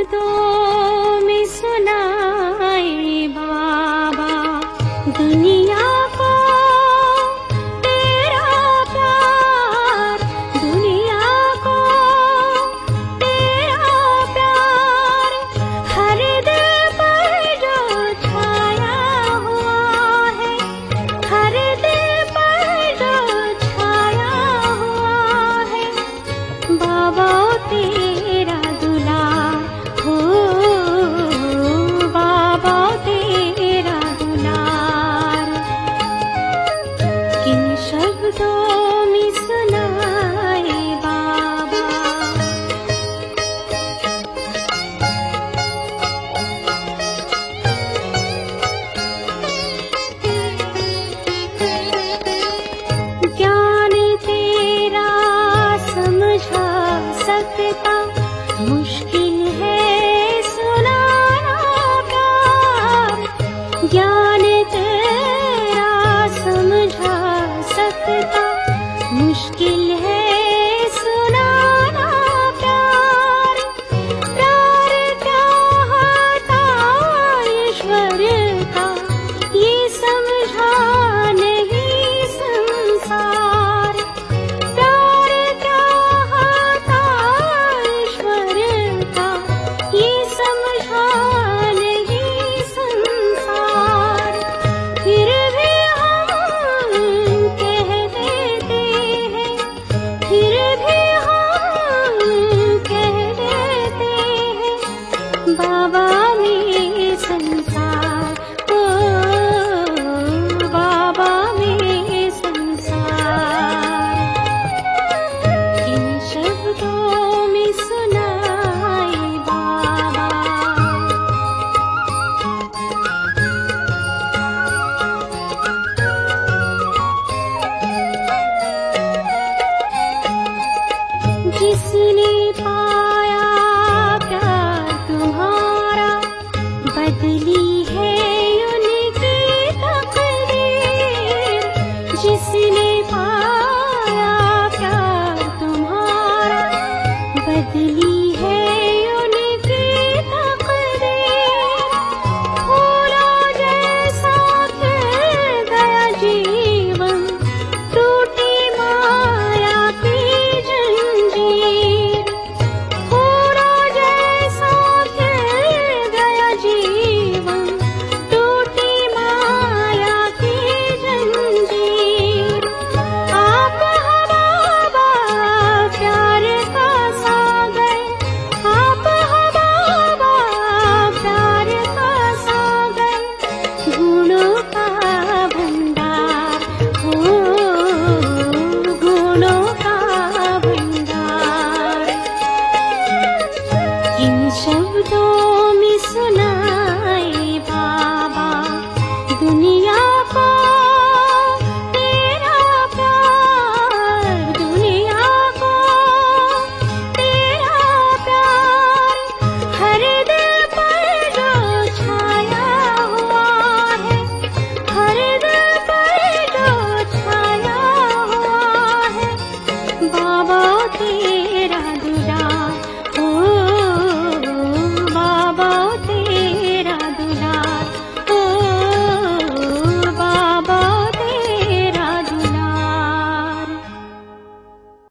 शब्दों में सुनाए बाबा दुनिया को तेरा प्यार, दुनिया को तेरा प्यार, हर दिल पर जो छाया हुआ है, हर दिल पर जो छाया हुआ है, बाबा तेरा दुलार हो, बाबा तेरा दुलार, किन शब्दों में सुनाए बाबा। ज्ञान तेरा समझा सकता, मुश्किल है सुनाना प्यार, ज्ञान तेरा समझा सकता, मुश्किल है सुनाना प्यार, प्यार क्या होता ईश्वर का ये समझा नहीं संसार, प्यार क्या होता ईश्वर का ये समझा नहीं संसार, फिर भी हम कह देते हैं, फिर भी हम कह देते हैं, बाबा में संसार, ओ बाबा में संसार, किन शब्दों में सुनाए बाबा। जिसने पाया प्यार तुम्हारा, बदली है उनकी तकदीर, जिसने पाया प्यार तुम्हारा, बदली है उनकी तकदीर, फूलों जैसा खिल गया जीवन, टूटी माया की जंजीर, फूलों जैसा खिल गया जीवन, टूटी माया की जंजीर, आप हो बाबा प्यार का सागर, आप हो बाबा प्यार का सागर, गुणों का भंडार हो, गुणों का भंडार, किन शब्दों में सुना